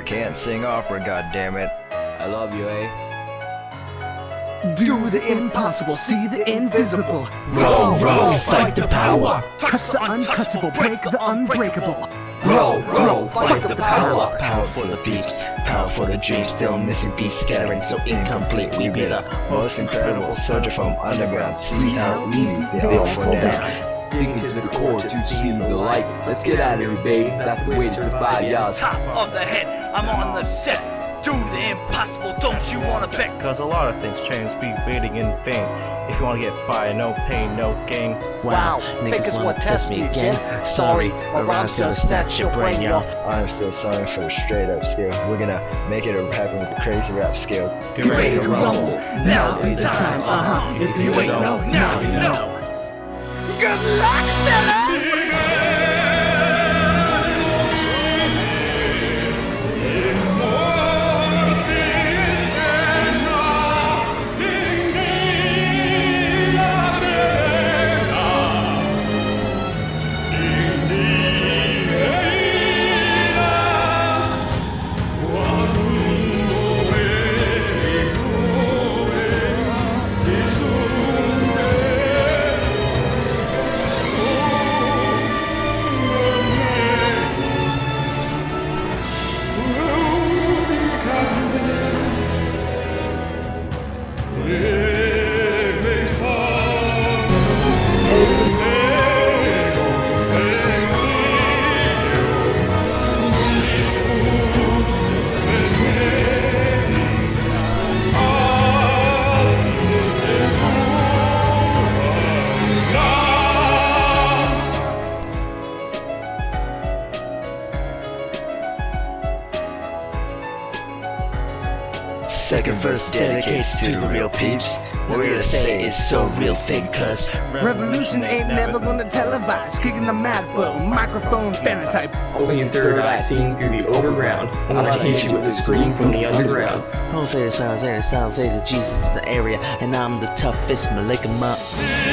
can't sing opera, goddammit. I love you, eh? Do the impossible, see the invisible. Roll, roll, fight the power. Touch the untouchable, break the unbreakable. Roll, roll, fight the power. Power for the peeps, power for the dreams. Still missing piece, scattering so incomplete. We be the most incredible soldier from underground. See how easy they all fall down. Dig into the core to see the light. Let's get out of here, baby. That's the way to survive, y'all. Top of the head, I'm on the set. Do the impossible, don't you wanna bet? Cause a lot of things change, be waiting in vain. If you wanna get by, no pain, no gain. Wow, niggas wanna test me again. Sorry, my rhyme's gonna snatch your brain, yo. I'm still sorry for the straight up skill. We're gonna make it a rapping with a crazy rap skill. Get ready to rumble, now's the time, If you ain't know, now you know. Good luck, fella! Second verse dedicates to the real peeps. What we're gonna say is so real thing, cuz Revolution ain't never gonna televise. Kicking the mad flow, microphone phenotype. Opening your third eye, seeing through the overground. I'm about to hit you with a scream from the underground. Hopefully it sounds there, sound face of Jesus in the area, and I'm the toughest, lick 'em up.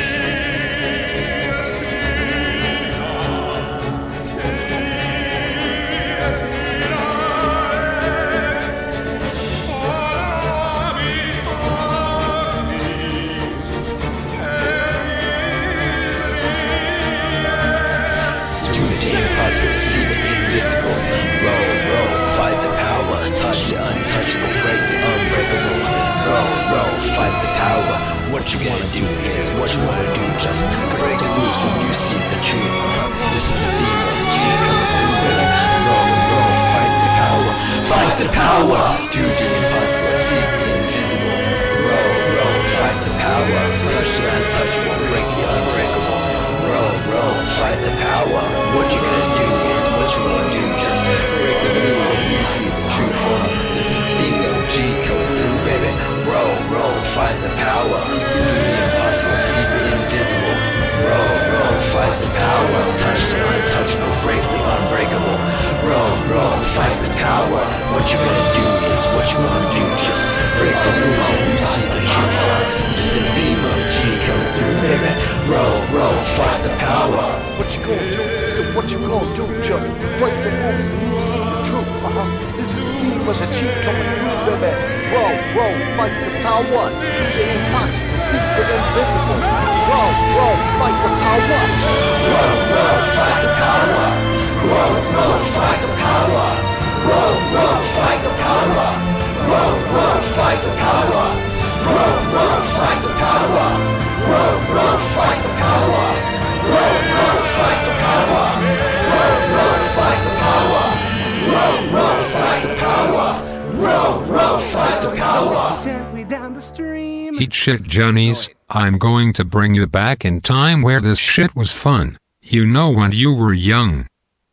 Seek the invisible. Roll, roll, fight the power. Touch the untouchable, break the unbreakable. Roll, roll, fight the power. What you gonna do is what you wanna do. Just break the rules when you see the truth. This is the theme of G coming through, baby. Roll, roll, fight the power. Fight the power. Do the impossible, seek the invisible. Roll, roll, fight the power. Touch the untouchable, break the unbreakable. Roll, roll, fight the power. What you gonna do is what you wanna do. Just break the rule when you see the truth. This is the theme of G coming through, baby. Roll, roll, fight the power. Do the impossible, seek the invisible. Roll, roll, fight the power. Touch the untouchable, break the unbreakable. Roll, roll, fight the power. What you gonna do is what you wanna do. Just break the rules when you see the truth. This is the theme of G coming through, baby. Roll, roll, fight the power. What you gonna do? So what you gonna do? Just break the rules and you see the truth. This is the theme of the G coming through, baby. Roll, roll, fight the power. Do the impossible, seek the invisible. Roll, roll, fight the power. Roll, roll, fight the power. Roll, roll, fight the power. Roll, roll, fight the power. Roll, roll, fight the power. Roll, roll, fight the power. Roll, roll, fight the power. Roll, roll, fight the power. Roll, roll, fight the power. Roll, roll, fight the power. Roll, roll, fight the power. Gently down the stream. Eat shit, Johnnies. I'm going to bring you back in time where this shit was fun. You know, when you were young.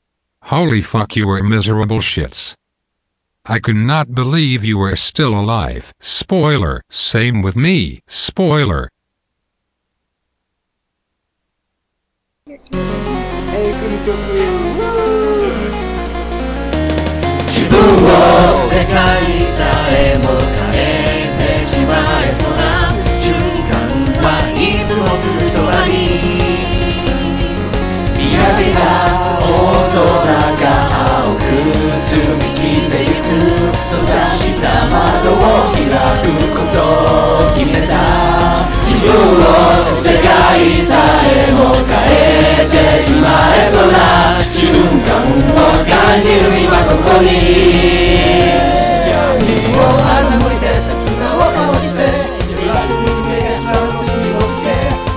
Holy fuck, you were miserable shits. I could not believe you were still alive. Spoiler. Same with me. Spoiler. money.